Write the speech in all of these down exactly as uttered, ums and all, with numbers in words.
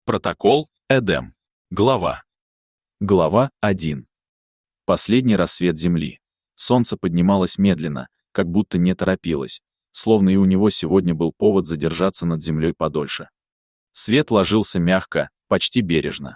Протокол Эдем. Глава. Глава один. Последний рассвет Земли. Солнце поднималось медленно, как будто не торопилось, словно и у него сегодня был повод задержаться над Землей подольше. Свет ложился мягко, почти бережно.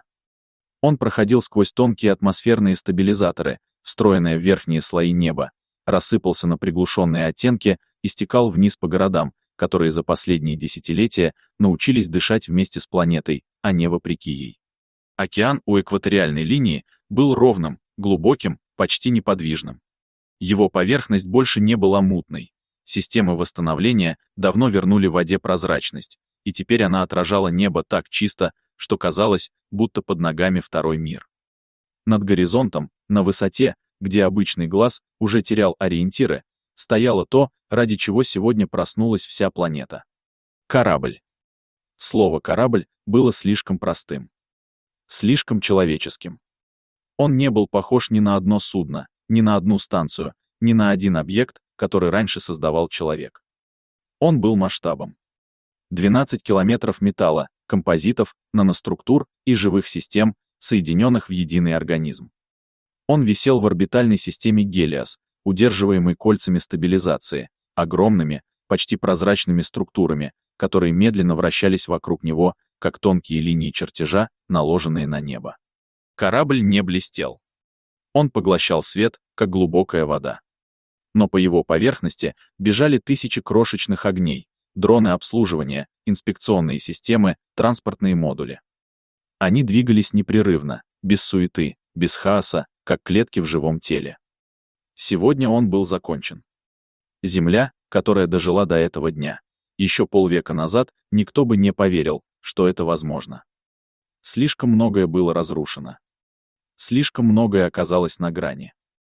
Он проходил сквозь тонкие атмосферные стабилизаторы, встроенные в верхние слои неба, рассыпался на приглушенные оттенки и стекал вниз по городам, которые за последние десятилетия научились дышать вместе с планетой, а не вопреки ей. Океан у экваториальной линии был ровным, глубоким, почти неподвижным. Его поверхность больше не была мутной. Системы восстановления давно вернули воде прозрачность, и теперь она отражала небо так чисто, что казалось, будто под ногами второй мир. Над горизонтом, на высоте, где обычный глаз уже терял ориентиры, стояло то, ради чего сегодня проснулась вся планета. Корабль. Слово «корабль» было слишком простым. Слишком человеческим. Он не был похож ни на одно судно, ни на одну станцию, ни на один объект, который раньше создавал человек. Он был масштабом. двенадцать километров металла, композитов, наноструктур и живых систем, соединенных в единый организм. Он висел в орбитальной системе Гелиос, удерживаемый кольцами стабилизации, огромными, почти прозрачными структурами, которые медленно вращались вокруг него, как тонкие линии чертежа, наложенные на небо. Корабль не блестел. Он поглощал свет, как глубокая вода. Но по его поверхности бежали тысячи крошечных огней, дроны обслуживания, инспекционные системы, транспортные модули. Они двигались непрерывно, без суеты, без хаоса, как клетки в живом теле. Сегодня он был закончен. Земля, которая дожила до этого дня. Еще полвека назад никто бы не поверил, что это возможно. Слишком многое было разрушено. Слишком многое оказалось на грани.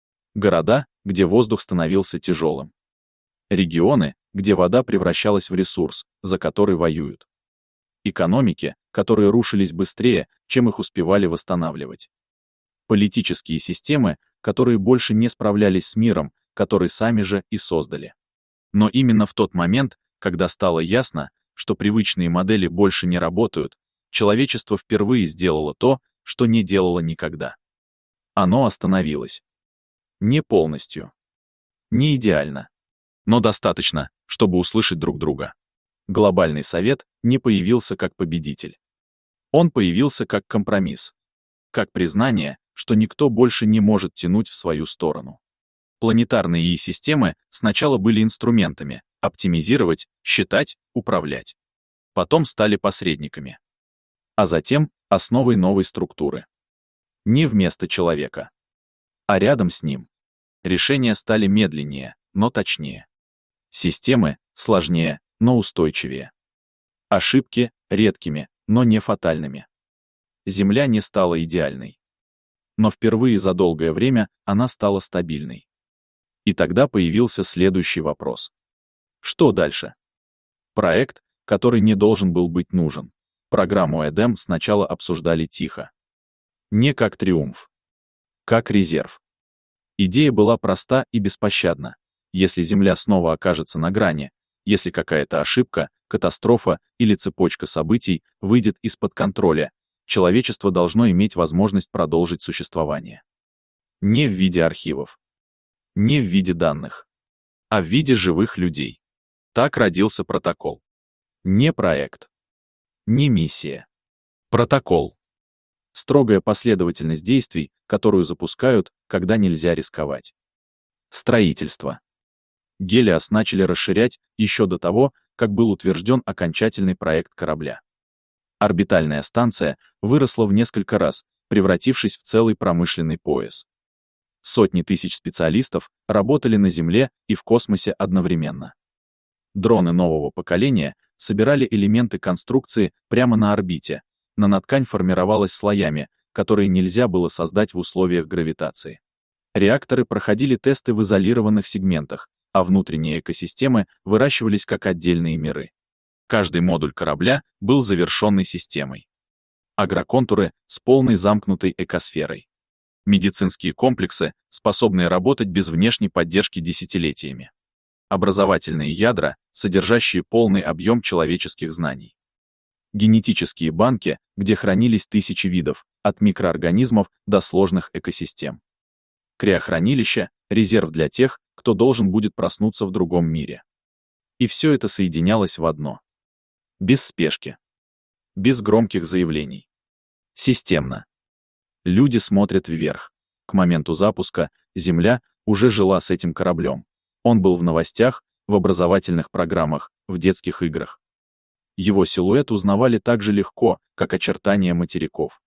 Города, где воздух становился тяжелым. Регионы, где вода превращалась в ресурс, за который воюют. Экономики, которые рушились быстрее, чем их успевали восстанавливать. Политические системы, которые больше не справлялись с миром, который сами же и создали. Но именно в тот момент, когда стало ясно, что привычные модели больше не работают, человечество впервые сделало то, что не делало никогда. Оно остановилось. Не полностью. Не идеально. Но достаточно, чтобы услышать друг друга. Глобальный совет не появился как победитель. Он появился как компромисс. Как признание, что никто больше не может тянуть в свою сторону. Планетарные И-системы сначала были инструментами — оптимизировать, считать, управлять. Потом стали посредниками. А затем — основой новой структуры. Не вместо человека, а рядом с ним. Решения стали медленнее, но точнее. Системы — сложнее, но устойчивее. Ошибки — редкими, но не фатальными. Земля не стала идеальной. Но впервые за долгое время она стала стабильной. И тогда появился следующий вопрос. Что дальше? Проект, который не должен был быть нужен. Программу Эдем сначала обсуждали тихо. Не как триумф. Как резерв. Идея была проста и беспощадна. Если Земля снова окажется на грани, если какая-то ошибка, катастрофа или цепочка событий выйдет из-под контроля, человечество должно иметь возможность продолжить существование. Не в виде архивов. Не в виде данных. А в виде живых людей. Так родился протокол. Не проект. Не миссия. Протокол. Строгая последовательность действий, которую запускают, когда нельзя рисковать. Строительство. Гелиос начали расширять еще до того, как был утвержден окончательный проект корабля. Орбитальная станция выросла в несколько раз, превратившись в целый промышленный пояс. Сотни тысяч специалистов работали на Земле и в космосе одновременно. Дроны нового поколения собирали элементы конструкции прямо на орбите, наноткань формировалась слоями, которые нельзя было создать в условиях гравитации. Реакторы проходили тесты в изолированных сегментах, а внутренние экосистемы выращивались как отдельные миры. Каждый модуль корабля был завершенной системой. Агроконтуры с полной замкнутой экосферой. Медицинские комплексы, способные работать без внешней поддержки десятилетиями. Образовательные ядра, содержащие полный объем человеческих знаний. Генетические банки, где хранились тысячи видов, от микроорганизмов до сложных экосистем. Криохранилище — резерв для тех, кто должен будет проснуться в другом мире. И все это соединялось в одно. Без спешки. Без громких заявлений. Системно. Люди смотрят вверх. К моменту запуска Земля уже жила с этим кораблем. Он был в новостях, в образовательных программах, в детских играх. Его силуэт узнавали так же легко, как очертания материков.